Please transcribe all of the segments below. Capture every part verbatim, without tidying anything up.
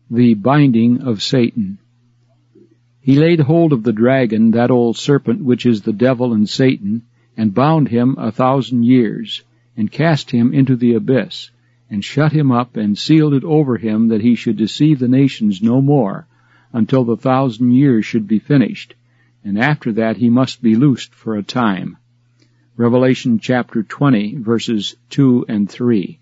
The binding of Satan. He laid hold of the dragon, that old serpent which is the devil and Satan, and bound him a thousand years, and cast him into the abyss, and shut him up, and sealed it over him, that he should deceive the nations no more, until the thousand years should be finished, and after that he must be loosed for a time. Revelation chapter twenty, verses two and three.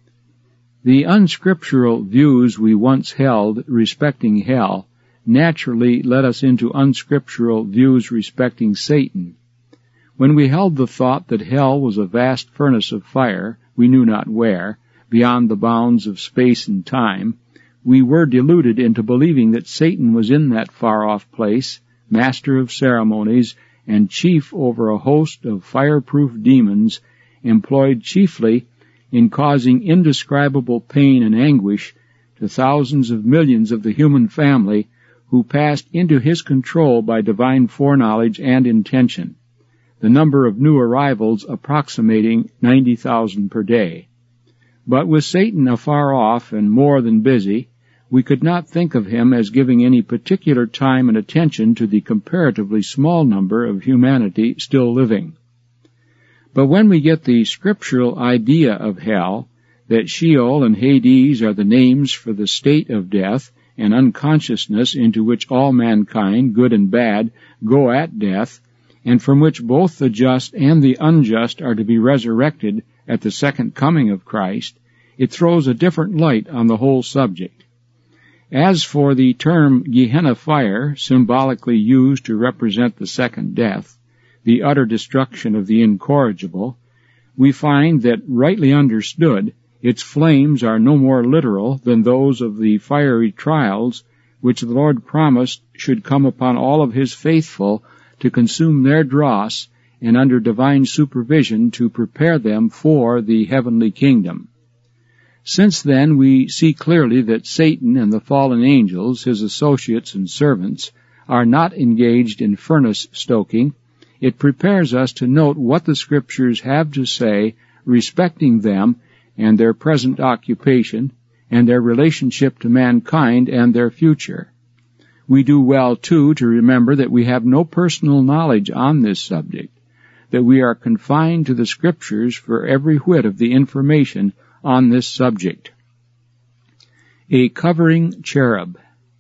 The unscriptural views we once held respecting hell naturally led us into unscriptural views respecting Satan. When we held the thought that hell was a vast furnace of fire, we knew not where, beyond the bounds of space and time, we were deluded into believing that Satan was in that far-off place, master of ceremonies, and chief over a host of fireproof demons, employed chiefly in causing indescribable pain and anguish to thousands of millions of the human family who passed into his control by divine foreknowledge and intention, the number of new arrivals approximating ninety thousand per day. But with Satan afar off and more than busy, we could not think of him as giving any particular time and attention to the comparatively small number of humanity still living. But when we get the scriptural idea of hell, that Sheol and Hades are the names for the state of death and unconsciousness into which all mankind, good and bad, go at death, and from which both the just and the unjust are to be resurrected at the second coming of Christ, it throws a different light on the whole subject. As for the term Gehenna fire, symbolically used to represent the second death, the utter destruction of the incorrigible, we find that, rightly understood, its flames are no more literal than those of the fiery trials which the Lord promised should come upon all of his faithful to consume their dross and under divine supervision to prepare them for the heavenly kingdom. Since then we see clearly that Satan and the fallen angels, his associates and servants, are not engaged in furnace stoking. It prepares us to note what the Scriptures have to say respecting them and their present occupation, and their relationship to mankind and their future. We do well, too, to remember that we have no personal knowledge on this subject, that we are confined to the Scriptures for every whit of the information on this subject. A covering cherub.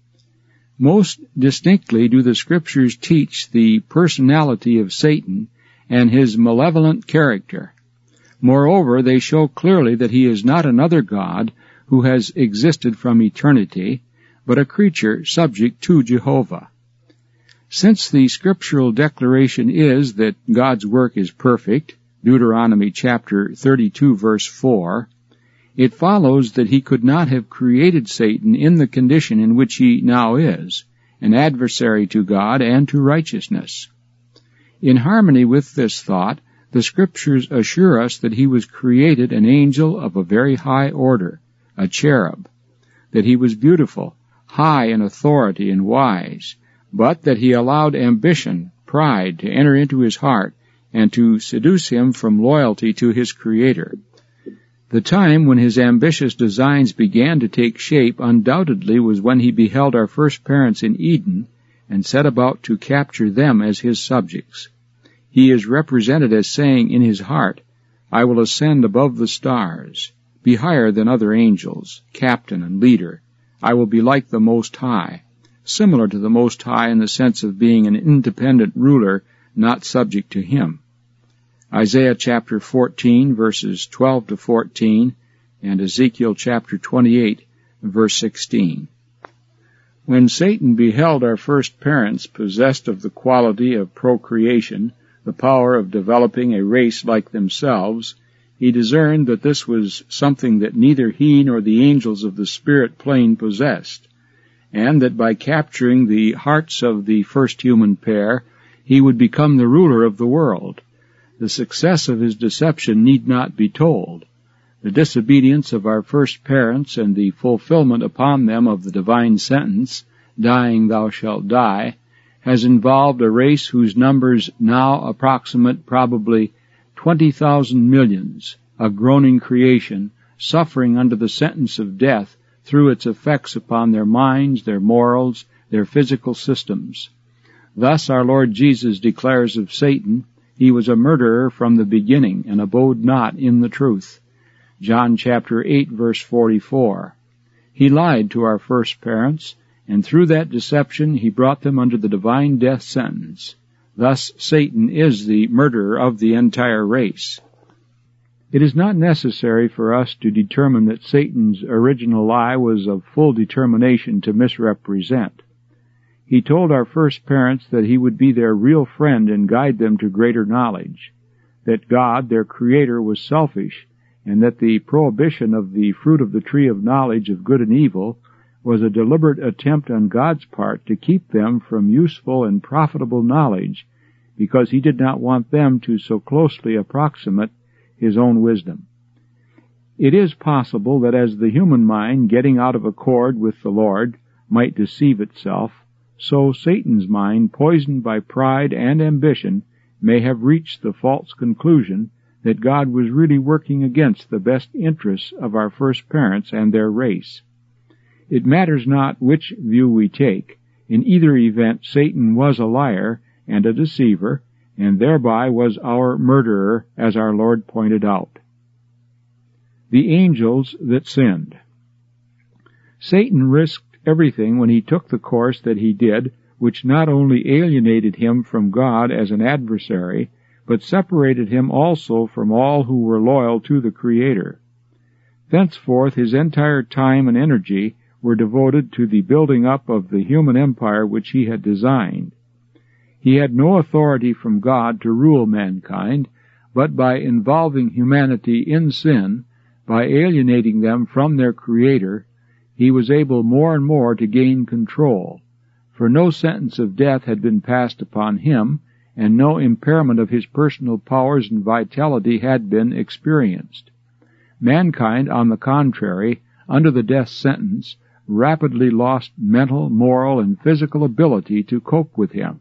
Most distinctly do the Scriptures teach the personality of Satan and his malevolent character. Moreover, they show clearly that he is not another God who has existed from eternity, but a creature subject to Jehovah. Since the scriptural declaration is that God's work is perfect, Deuteronomy chapter thirty-two, verse four, it follows that he could not have created Satan in the condition in which he now is, an adversary to God and to righteousness. In harmony with this thought, the Scriptures assure us that he was created an angel of a very high order, a cherub, that he was beautiful, high in authority and wise, but that he allowed ambition, pride, to enter into his heart and to seduce him from loyalty to his Creator. The time when his ambitious designs began to take shape undoubtedly was when he beheld our first parents in Eden and set about to capture them as his subjects. He is represented as saying in his heart, I will ascend above the stars, be higher than other angels, captain and leader. I will be like the Most High, similar to the Most High in the sense of being an independent ruler, not subject to him. Isaiah chapter fourteen, verses twelve to fourteen, and Ezekiel chapter twenty-eight, verse sixteen. When Satan beheld our first parents possessed of the quality of procreation, the power of developing a race like themselves, he discerned that this was something that neither he nor the angels of the spirit plane possessed, and that by capturing the hearts of the first human pair, he would become the ruler of the world. The success of his deception need not be told. The disobedience of our first parents and the fulfillment upon them of the divine sentence, dying thou shalt die, has involved a race whose numbers now approximate probably twenty thousand millions, a groaning creation, suffering under the sentence of death through its effects upon their minds, their morals, their physical systems. Thus our Lord Jesus declares of Satan, he was a murderer from the beginning, and abode not in the truth. John chapter eight, verse forty-four. He lied to our first parents, and through that deception he brought them under the divine death sentence. Thus Satan is the murderer of the entire race. It is not necessary for us to determine that Satan's original lie was of full determination to misrepresent. He told our first parents that he would be their real friend and guide them to greater knowledge, that God, their Creator, was selfish, and that the prohibition of the fruit of the tree of knowledge of good and evil was a deliberate attempt on God's part to keep them from useful and profitable knowledge, because he did not want them to so closely approximate his own wisdom. It is possible that as the human mind, getting out of accord with the Lord, might deceive itself, so Satan's mind, poisoned by pride and ambition, may have reached the false conclusion that God was really working against the best interests of our first parents and their race. It matters not which view we take. In either event, Satan was a liar and a deceiver, and thereby was our murderer, as our Lord pointed out. The angels that sinned. Satan risked everything when he took the course that he did, which not only alienated him from God as an adversary, but separated him also from all who were loyal to the Creator. Thenceforth his entire time and energy were devoted to the building up of the human empire which he had designed. He had no authority from God to rule mankind, but by involving humanity in sin, by alienating them from their Creator, he was able more and more to gain control, for no sentence of death had been passed upon him, and no impairment of his personal powers and vitality had been experienced. Mankind, on the contrary, under the death sentence, rapidly lost mental, moral, and physical ability to cope with him.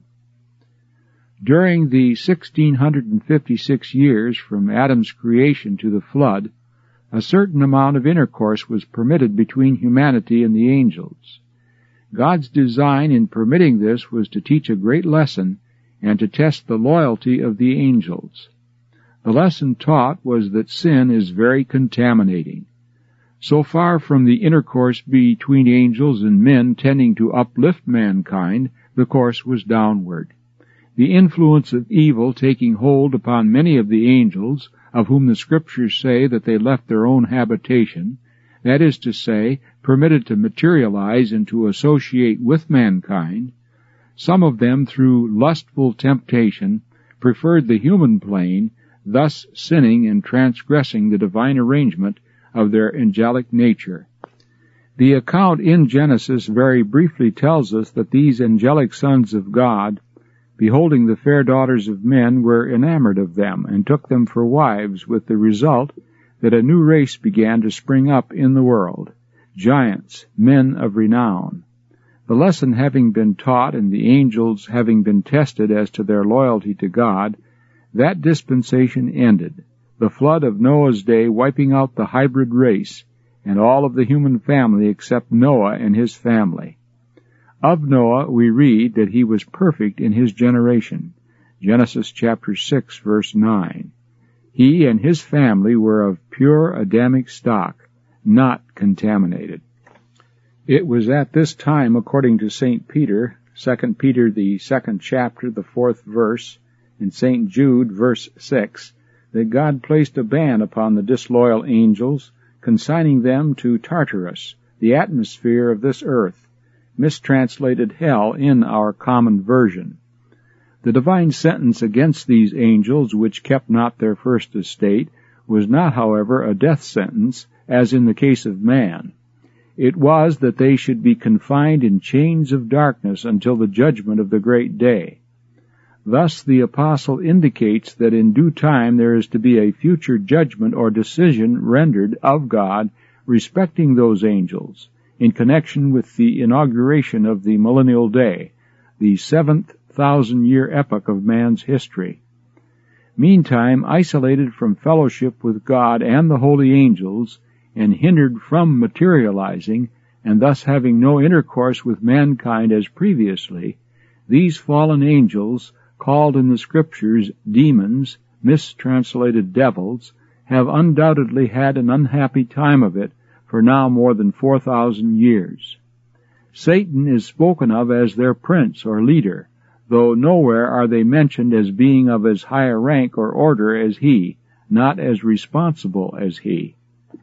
During the one thousand six hundred fifty-six years from Adam's creation to the flood, a certain amount of intercourse was permitted between humanity and the angels. God's design in permitting this was to teach a great lesson and to test the loyalty of the angels. The lesson taught was that sin is very contaminating. So far from the intercourse between angels and men tending to uplift mankind, the course was downward. The influence of evil taking hold upon many of the angels, of whom the Scriptures say that they left their own habitation, that is to say, permitted to materialize and to associate with mankind, some of them through lustful temptation preferred the human plane, thus sinning and transgressing the divine arrangement of their angelic nature. The account in Genesis very briefly tells us that these angelic sons of God, beholding the fair daughters of men, were enamored of them, and took them for wives, with the result that a new race began to spring up in the world, giants, men of renown. The lesson having been taught, and the angels having been tested as to their loyalty to God, that dispensation ended, the flood of Noah's day wiping out the hybrid race, and all of the human family except Noah and his family. Of Noah we read that he was perfect in his generation. Genesis chapter six, verse nine. He and his family were of pure Adamic stock, not contaminated. It was at this time, according to Saint Peter, Second Peter the second chapter, the fourth verse, and Saint Jude, verse six, that God placed a ban upon the disloyal angels, consigning them to Tartarus, the atmosphere of this earth, mistranslated hell in our common version. The divine sentence against these angels, which kept not their first estate, was not, however, a death sentence, as in the case of man. It was that they should be confined in chains of darkness until the judgment of the great day. Thus the apostle indicates that in due time there is to be a future judgment or decision rendered of God respecting those angels, in connection with the inauguration of the millennial day, the seventh thousand-year epoch of man's history. Meantime, isolated from fellowship with God and the holy angels, and hindered from materializing, and thus having no intercourse with mankind as previously, these fallen angels, called in the Scriptures demons, mistranslated devils, have undoubtedly had an unhappy time of it for now more than four thousand years. Satan is spoken of as their prince or leader, though nowhere are they mentioned as being of as high a rank or order as he, not as responsible as he.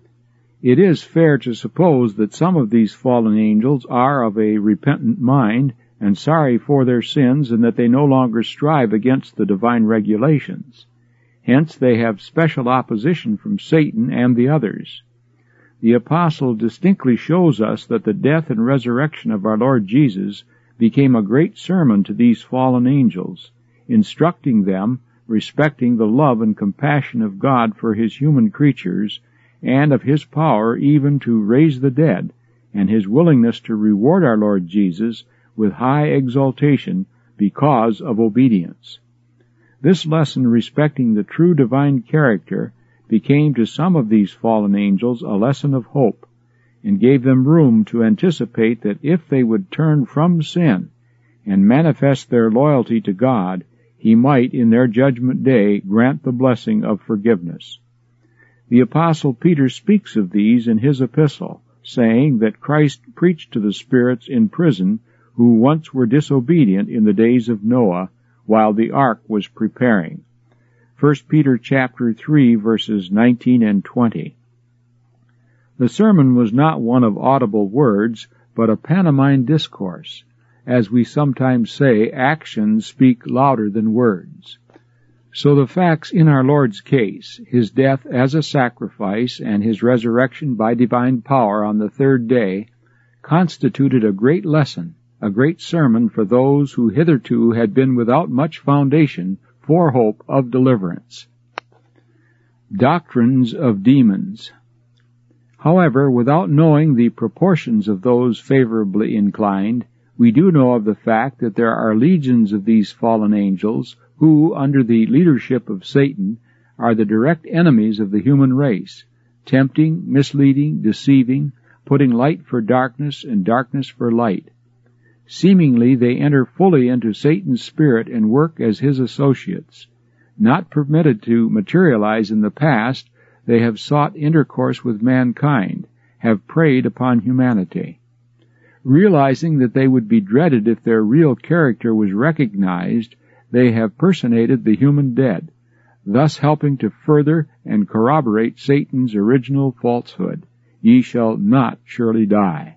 It is fair to suppose that some of these fallen angels are of a repentant mind and sorry for their sins, and that they no longer strive against the divine regulations. Hence they have special opposition from Satan and the others. The apostle distinctly shows us that the death and resurrection of our Lord Jesus became a great sermon to these fallen angels, instructing them respecting the love and compassion of God for his human creatures, and of his power even to raise the dead, and his willingness to reward our Lord Jesus with high exaltation because of obedience. This lesson respecting the true divine character became to some of these fallen angels a lesson of hope, and gave them room to anticipate that if they would turn from sin and manifest their loyalty to God, he might in their judgment day grant the blessing of forgiveness. The Apostle Peter speaks of these in his epistle, saying that Christ preached to the spirits in prison who once were disobedient in the days of Noah, while the ark was preparing. First Peter chapter three, verses nineteen and twenty. The sermon was not one of audible words, but a pantomime discourse. As we sometimes say, actions speak louder than words. So the facts in our Lord's case, his death as a sacrifice and his resurrection by divine power on the third day, constituted a great lesson, a great sermon for those who hitherto had been without much foundation for hope of deliverance. Doctrines of demons. However, without knowing the proportions of those favorably inclined, we do know of the fact that there are legions of these fallen angels who, under the leadership of Satan, are the direct enemies of the human race, tempting, misleading, deceiving, putting light for darkness and darkness for light. Seemingly they enter fully into Satan's spirit and work as his associates. Not permitted to materialize in the past, they have sought intercourse with mankind, have preyed upon humanity. Realizing that they would be dreaded if their real character was recognized, they have personated the human dead, thus helping to further and corroborate Satan's original falsehood, "Ye shall not surely die."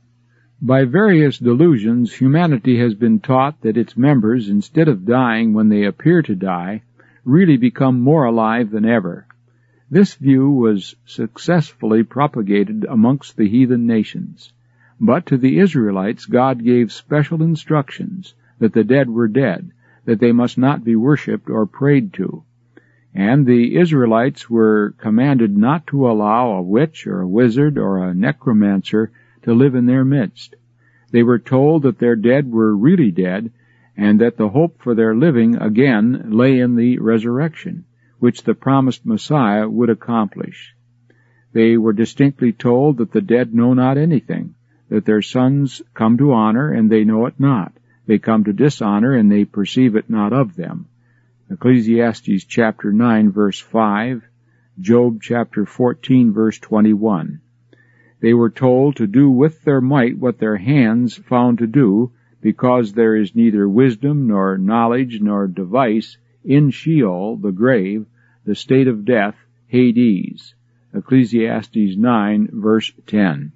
By various delusions, humanity has been taught that its members, instead of dying when they appear to die, really become more alive than ever. This view was successfully propagated amongst the heathen nations. But to the Israelites God gave special instructions that the dead were dead, that they must not be worshipped or prayed to. And the Israelites were commanded not to allow a witch or a wizard or a necromancer to live in their midst. They were told that their dead were really dead, and that the hope for their living again lay in the resurrection, which the promised Messiah would accomplish. They were distinctly told that the dead know not anything, that their sons come to honor, and they know it not. They come to dishonor, and they perceive it not of them. Ecclesiastes chapter nine, verse five, Job chapter fourteen, verse twenty-one. They were told to do with their might what their hands found to do, because there is neither wisdom nor knowledge nor device in Sheol, the grave, the state of death, Hades. Ecclesiastes nine, verse ten.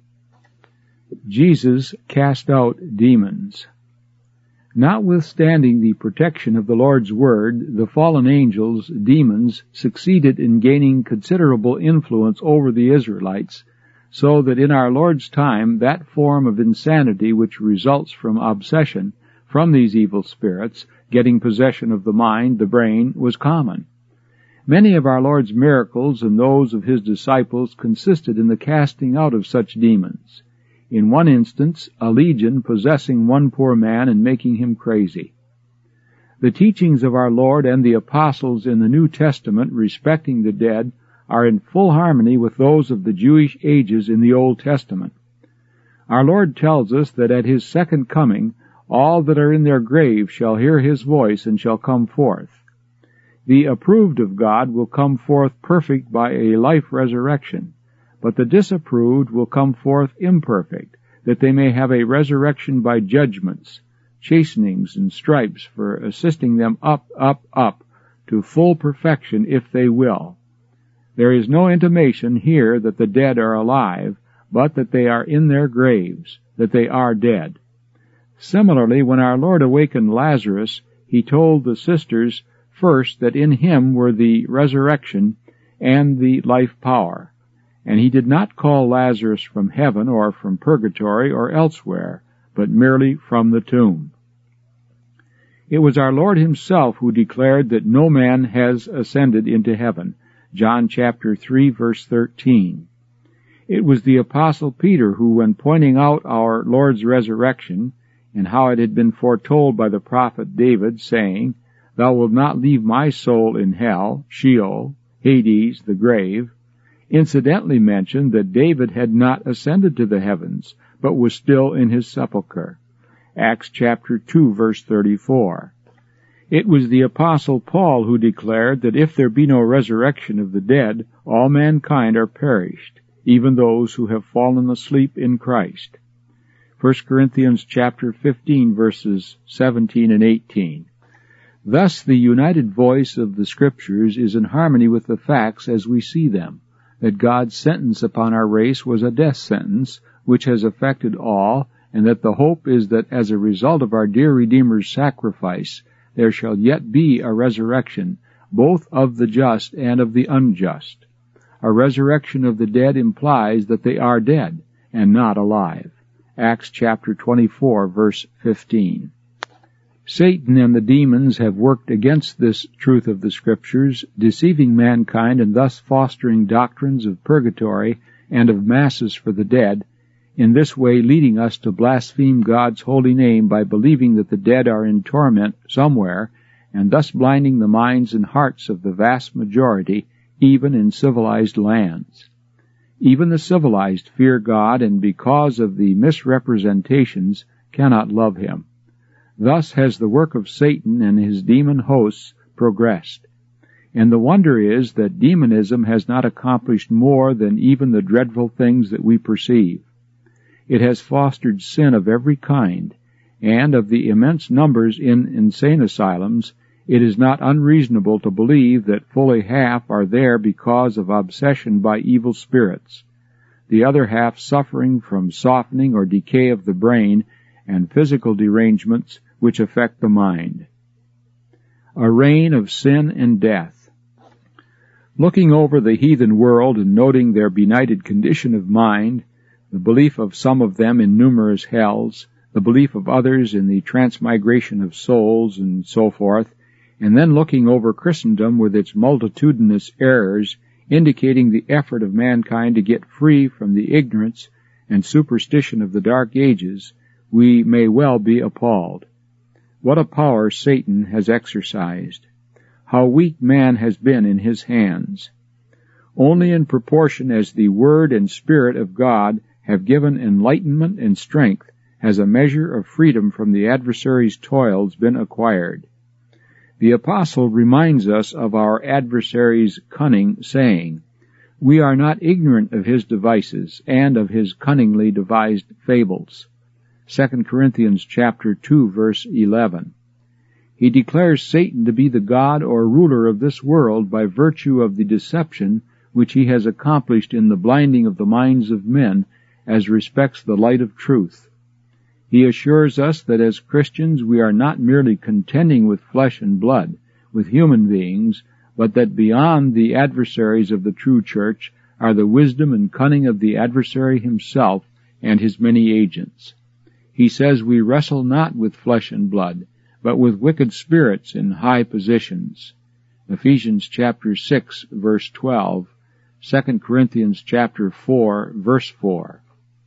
Jesus cast out demons. Notwithstanding the protection of the Lord's word, the fallen angels, demons, succeeded in gaining considerable influence over the Israelites, so that in our Lord's time that form of insanity which results from obsession from these evil spirits, getting possession of the mind, the brain, was common. Many of our Lord's miracles and those of his disciples consisted in the casting out of such demons. In one instance, a legion possessing one poor man and making him crazy. The teachings of our Lord and the apostles in the New Testament respecting the dead are in full harmony with those of the Jewish ages in the Old Testament. Our Lord tells us that at his second coming all that are in their graves shall hear his voice and shall come forth. The approved of God will come forth perfect by a life resurrection, but the disapproved will come forth imperfect, that they may have a resurrection by judgments, chastenings, and stripes for assisting them up, up, up, to full perfection if they will. There is no intimation here that the dead are alive, but that they are in their graves, that they are dead. Similarly, when our Lord awakened Lazarus, he told the sisters first that in him were the resurrection and the life power, and he did not call Lazarus from heaven or from purgatory or elsewhere, but merely from the tomb. It was our Lord himself who declared that no man has ascended into heaven, John chapter three, verse thirteen. It was the Apostle Peter who, when pointing out our Lord's resurrection, and how it had been foretold by the prophet David, saying, "Thou wilt not leave my soul in hell," Sheol, Hades, the grave, incidentally mentioned that David had not ascended to the heavens, but was still in his sepulchre. Acts chapter two, verse thirty-four. It was the Apostle Paul who declared that if there be no resurrection of the dead, all mankind are perished, even those who have fallen asleep in Christ. First Corinthians chapter fifteen, verses seventeen and eighteen. Thus the united voice of the Scriptures is in harmony with the facts as we see them, that God's sentence upon our race was a death sentence, which has affected all, and that the hope is that as a result of our dear Redeemer's sacrifice, there shall yet be a resurrection, both of the just and of the unjust. A resurrection of the dead implies that they are dead, and not alive. Acts chapter twenty-four, verse fifteen. Satan and the demons have worked against this truth of the Scriptures, deceiving mankind and thus fostering doctrines of purgatory and of masses for the dead, in this way leading us to blaspheme God's holy name by believing that the dead are in torment somewhere, and thus blinding the minds and hearts of the vast majority, even in civilized lands. Even the civilized fear God, and because of the misrepresentations cannot love him. Thus has the work of Satan and his demon hosts progressed. And the wonder is that demonism has not accomplished more than even the dreadful things that we perceive. It has fostered sin of every kind, and of the immense numbers in insane asylums, it is not unreasonable to believe that fully half are there because of obsession by evil spirits, the other half suffering from softening or decay of the brain and physical derangements which affect the mind. A reign of sin and death. Looking over the heathen world and noting their benighted condition of mind, the belief of some of them in numerous hells, the belief of others in the transmigration of souls, and so forth, and then looking over Christendom with its multitudinous errors, indicating the effort of mankind to get free from the ignorance and superstition of the Dark Ages, we may well be appalled. What a power Satan has exercised! How weak man has been in his hands! Only in proportion as the Word and Spirit of God have given enlightenment and strength has a measure of freedom from the adversary's toils been acquired. The Apostle reminds us of our adversary's cunning, saying, "We are not ignorant of his devices and of his cunningly devised fables." Second Corinthians chapter two, verse eleven. He declares Satan to be the god or ruler of this world by virtue of the deception which he has accomplished in the blinding of the minds of men as respects the light of truth. He assures us that as Christians we are not merely contending with flesh and blood, with human beings, but that beyond the adversaries of the true church are the wisdom and cunning of the adversary himself and his many agents. He says we wrestle not with flesh and blood, but with wicked spirits in high positions. Ephesians chapter six, verse twelve, Second Corinthians chapter four, verse four.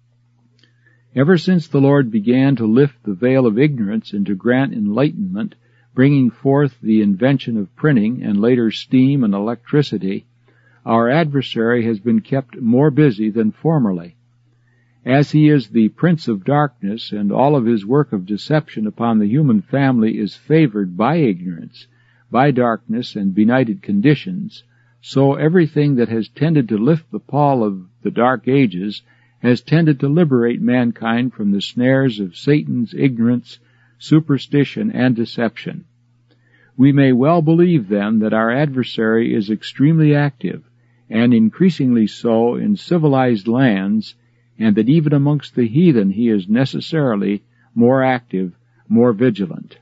Ever since the Lord began to lift the veil of ignorance and to grant enlightenment, bringing forth the invention of printing and later steam and electricity, our adversary has been kept more busy than formerly. As he is the prince of darkness, and all of his work of deception upon the human family is favored by ignorance, by darkness and benighted conditions, so everything that has tended to lift the pall of the dark ages has tended to liberate mankind from the snares of Satan's ignorance, superstition, and deception. We may well believe, then, that our adversary is extremely active, and increasingly so in civilized lands, and that even amongst the heathen he is necessarily more active, more vigilant.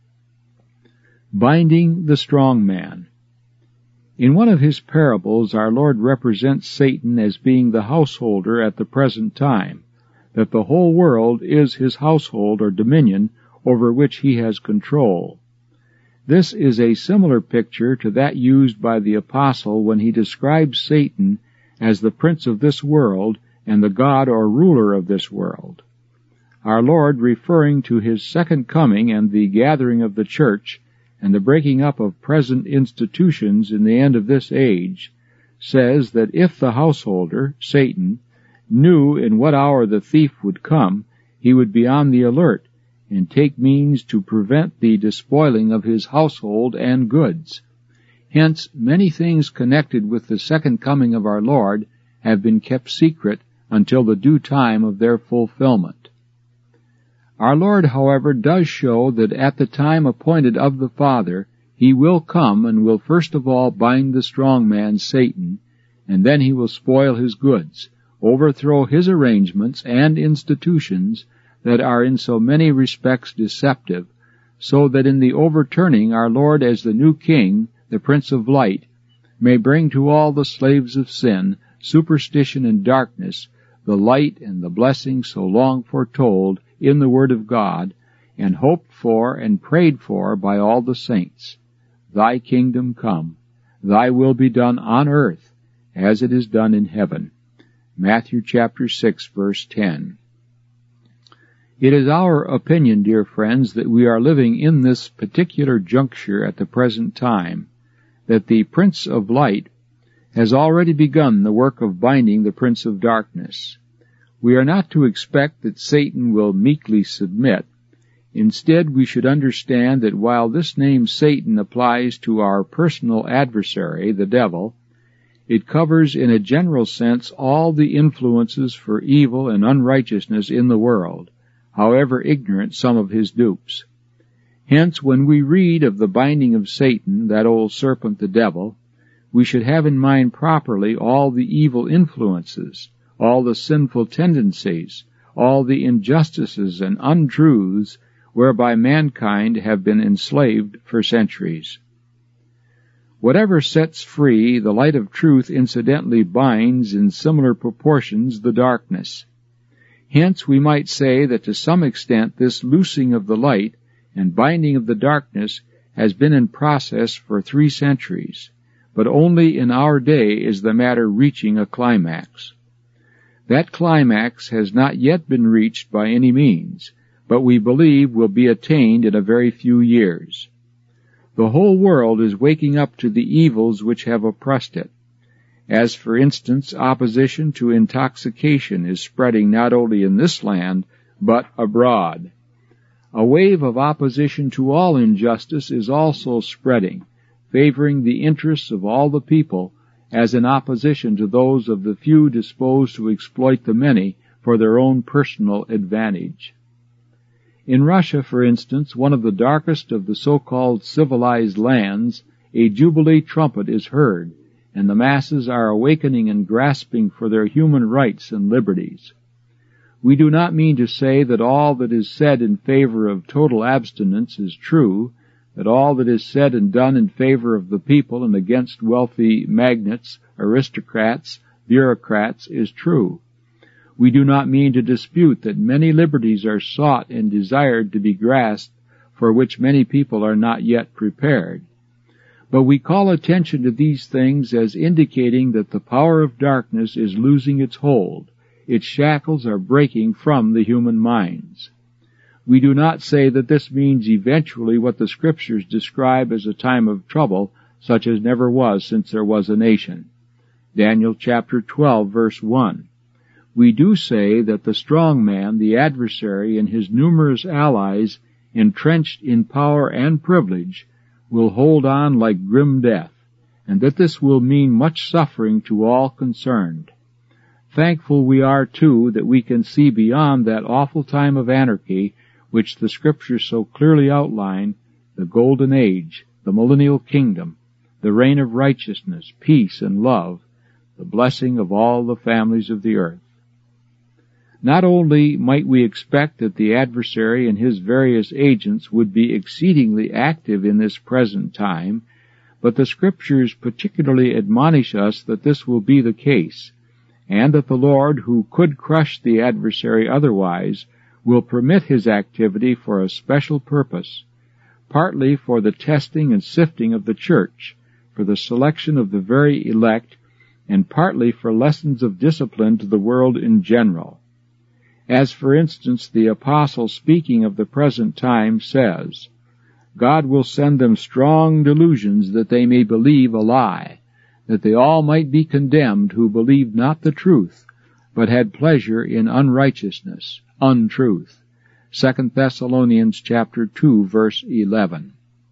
Binding the strong man. In one of his parables, our Lord represents Satan as being the householder at the present time, that the whole world is his household or dominion over which he has control. This is a similar picture to that used by the apostle when he describes Satan as the prince of this world and the god or ruler of this world. Our Lord, referring to his second coming and the gathering of the church and the breaking up of present institutions in the end of this age, says that if the householder, Satan, knew in what hour the thief would come, he would be on the alert and take means to prevent the despoiling of his household and goods. Hence, many things connected with the second coming of our Lord have been kept secret until the due time of their fulfillment. Our Lord, however, does show that at the time appointed of the Father, he will come and will first of all bind the strong man, Satan, and then he will spoil his goods, overthrow his arrangements and institutions that are in so many respects deceptive, so that in the overturning our Lord as the new King, the Prince of Light, may bring to all the slaves of sin, superstition, and darkness the light and the blessing so long foretold in the Word of God, and hoped for and prayed for by all the saints. Thy kingdom come, thy will be done on earth as it is done in heaven. Matthew chapter six, verse ten. It is our opinion, dear friends, that we are living in this particular juncture at the present time, that the Prince of Light has already begun the work of binding the Prince of Darkness. We are not to expect that Satan will meekly submit. Instead, we should understand that while this name Satan applies to our personal adversary, the devil, it covers in a general sense all the influences for evil and unrighteousness in the world, however ignorant some of his dupes. Hence, when we read of the binding of Satan, that old serpent the devil, we should have in mind properly all the evil influences, all the sinful tendencies, all the injustices and untruths whereby mankind have been enslaved for centuries. Whatever sets free, the light of truth incidentally binds in similar proportions the darkness. Hence we might say that to some extent this loosing of the light and binding of the darkness has been in process for three centuries, but only in our day is the matter reaching a climax. That climax has not yet been reached by any means, but we believe will be attained in a very few years. The whole world is waking up to the evils which have oppressed it. As, for instance, opposition to intoxication is spreading not only in this land, but abroad. A wave of opposition to all injustice is also spreading, favoring the interests of all the people, as in opposition to those of the few disposed to exploit the many for their own personal advantage. In Russia, for instance, one of the darkest of the so-called civilized lands, a jubilee trumpet is heard, and the masses are awakening and grasping for their human rights and liberties. We do not mean to say that all that is said in favor of total abstinence is true, that all that is said and done in favor of the people and against wealthy magnates, aristocrats, bureaucrats is true. We do not mean to dispute that many liberties are sought and desired to be grasped for which many people are not yet prepared. But we call attention to these things as indicating that the power of darkness is losing its hold. Its shackles are breaking from the human minds. We do not say that this means eventually what the Scriptures describe as a time of trouble, such as never was since there was a nation. Daniel chapter twelve, verse one. We do say that the strong man, the adversary, and his numerous allies, entrenched in power and privilege, will hold on like grim death, and that this will mean much suffering to all concerned. Thankful we are, too, that we can see beyond that awful time of anarchy which the Scriptures so clearly outline, the golden age, the millennial kingdom, the reign of righteousness, peace, and love, the blessing of all the families of the earth. Not only might we expect that the adversary and his various agents would be exceedingly active in this present time, but the Scriptures particularly admonish us that this will be the case, and that the Lord, who could crush the adversary otherwise, will permit his activity for a special purpose, partly for the testing and sifting of the church, for the selection of the very elect, and partly for lessons of discipline to the world in general. As, for instance, the apostle, speaking of the present time, says, God will send them strong delusions that they may believe a lie, that they all might be condemned who believed not the truth, but had pleasure in unrighteousness, untruth. Second Thessalonians chapter two, verse eleven.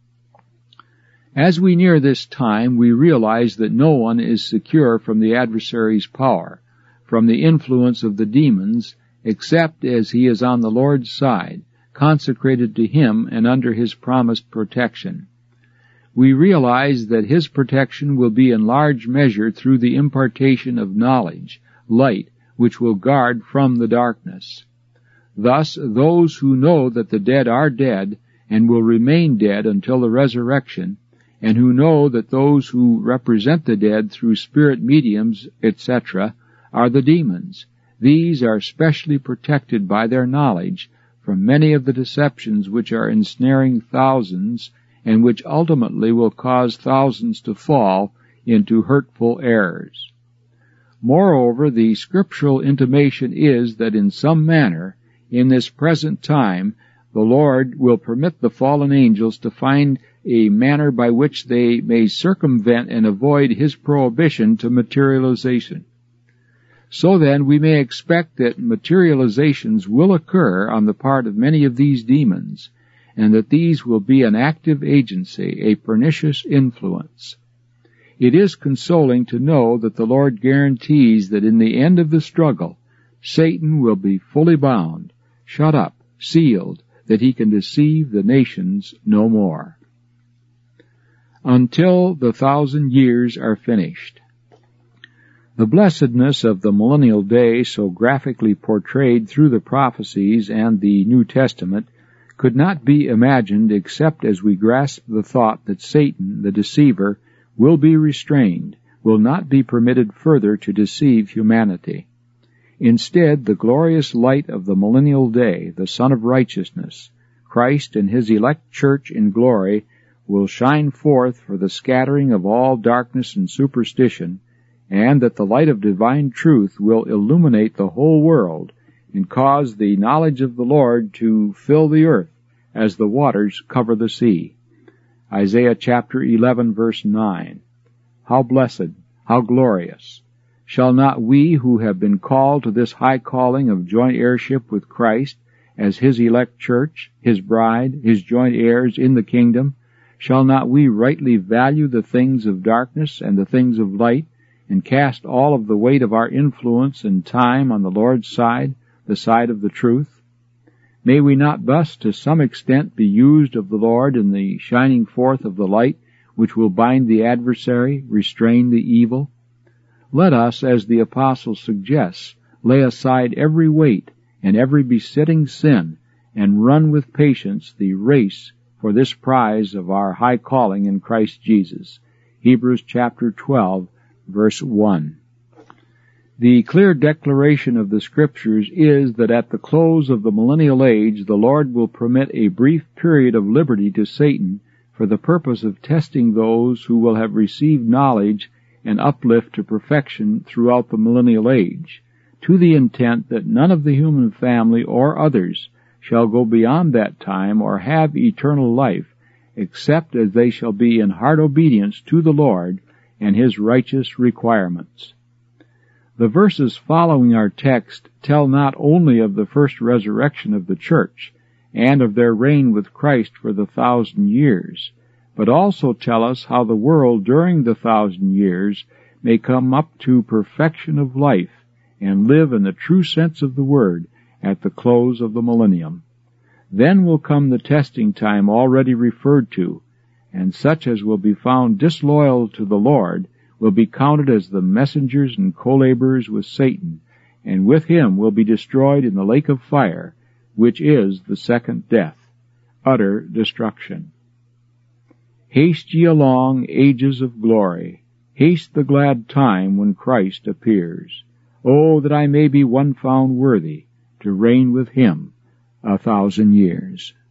As we near this time, we realize that no one is secure from the adversary's power, from the influence of the demons, except as he is on the Lord's side, consecrated to him and under his promised protection. We realize that his protection will be in large measure through the impartation of knowledge, light, which will guard from the darkness. Thus, those who know that the dead are dead and will remain dead until the resurrection, and who know that those who represent the dead through spirit mediums, et cetera, are the demons, these are specially protected by their knowledge from many of the deceptions which are ensnaring thousands, and which ultimately will cause thousands to fall into hurtful errors. Moreover, the scriptural intimation is that in some manner, in this present time, the Lord will permit the fallen angels to find a manner by which they may circumvent and avoid his prohibition to materialization. So then, we may expect that materializations will occur on the part of many of these demons, and that these will be an active agency, a pernicious influence. It is consoling to know that the Lord guarantees that in the end of the struggle, Satan will be fully bound, shut up, sealed, that he can deceive the nations no more. Until the thousand years are finished. The blessedness of the millennial day, so graphically portrayed through the prophecies and the New Testament, could not be imagined except as we grasp the thought that Satan, the deceiver, will be restrained, will not be permitted further to deceive humanity. Instead, the glorious light of the millennial day, the Son of Righteousness, Christ and his elect church in glory, will shine forth for the scattering of all darkness and superstition, and that the light of divine truth will illuminate the whole world and cause the knowledge of the Lord to fill the earth as the waters cover the sea. Isaiah chapter eleven, verse nine. How blessed, how glorious! Shall not we who have been called to this high calling of joint heirship with Christ as his elect church, his bride, his joint heirs in the kingdom, shall not we rightly value the things of darkness and the things of light, and cast all of the weight of our influence and time on the Lord's side, the side of the truth? May we not thus to some extent be used of the Lord in the shining forth of the light which will bind the adversary, restrain the evil? Let us, as the apostle suggests, lay aside every weight and every besetting sin, and run with patience the race for this prize of our high calling in Christ Jesus. Hebrews chapter twelve, verse one. The clear declaration of the Scriptures is that at the close of the millennial age the Lord will permit a brief period of liberty to Satan for the purpose of testing those who will have received knowledge and uplift to perfection throughout the millennial age, to the intent that none of the human family or others shall go beyond that time or have eternal life, except as they shall be in heart obedience to the Lord and his righteous requirements. The verses following our text tell not only of the first resurrection of the church, and of their reign with Christ for the thousand years, but also tell us how the world during the thousand years may come up to perfection of life and live in the true sense of the word at the close of the millennium. Then will come the testing time already referred to, and such as will be found disloyal to the Lord will be counted as the messengers and co-laborers with Satan, and with him will be destroyed in the lake of fire, which is the second death, utter destruction. Haste ye along, ages of glory, haste the glad time when Christ appears. Oh, that I may be one found worthy to reign with him a thousand years.